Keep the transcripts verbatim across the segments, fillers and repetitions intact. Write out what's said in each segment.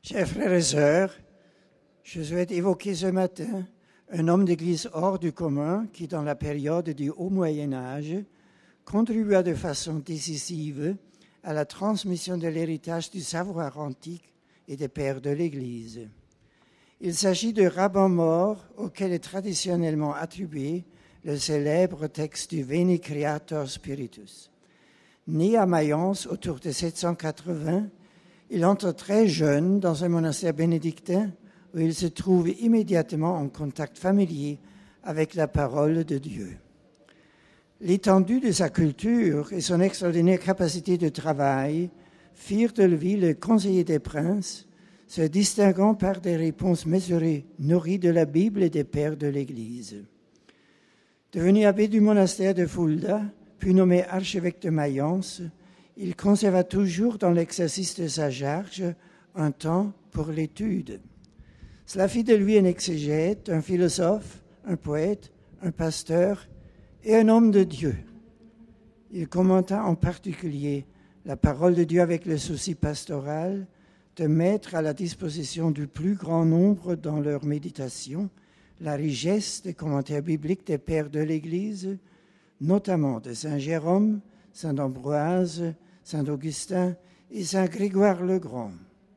Chers frères et sœurs, je souhaite évoquer ce matin un homme d'Église hors du commun qui, dans la période du Haut Moyen Âge, contribua de façon décisive à la transmission de l'héritage du savoir antique et des pères de l'Église. Il s'agit de Rabbin Mor, auquel est traditionnellement attribué le célèbre texte du Veni Creator Spiritus. Né à Mayence autour de sept cent quatre-vingts, il entre très jeune dans un monastère bénédictin où il se trouve immédiatement en contact familier avec la parole de Dieu. L'étendue de sa culture et son extraordinaire capacité de travail firent de lui le conseiller des princes, se distinguant par des réponses mesurées, nourries de la Bible et des pères de l'Église. Devenu abbé du monastère de Fulda, puis nommé archevêque de Mayence, il conserva toujours dans l'exercice de sa charge un temps pour l'étude. Cela fit de lui un exégète, un philosophe, un poète, un pasteur et un homme de Dieu. Il commenta en particulier la parole de Dieu avec le souci pastoral de mettre à la disposition du plus grand nombre dans leur méditation la richesse des commentaires bibliques des pères de l'Église, notamment de Saint Jérôme, Saint Ambroise, Saint Augustin et Saint Grégoire le Grand.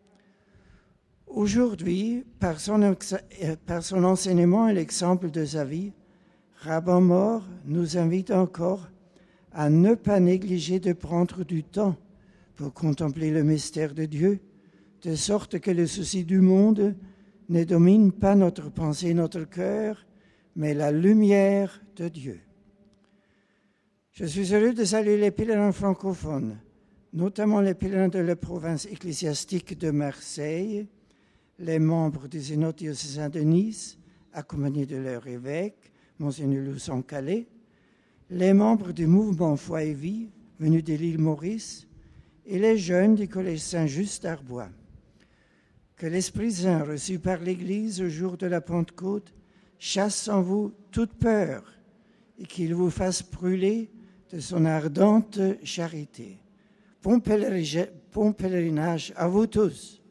Aujourd'hui, par son, par son enseignement et l'exemple de sa vie, Rabbin Mor nous invite encore à ne pas négliger de prendre du temps pour contempler le mystère de Dieu, de sorte que le souci du monde ne domine pas notre pensée et notre cœur, mais la lumière de Dieu. Je suis heureux de saluer les pèlerins francophones, notamment les pèlerins de la province ecclésiastique de Marseille, les membres du Synode diocésain de Nice, accompagnés de leur évêque, Monseigneur Luçon Calais, les membres du mouvement Foi et Vie, venus de l'île Maurice, et les jeunes du collège Saint-Just d'Arbois. Que l'Esprit Saint reçu par l'Église au jour de la Pentecôte chasse en vous toute peur et qu'il vous fasse brûler de son ardente charité. Bon pèlerinage à vous tous.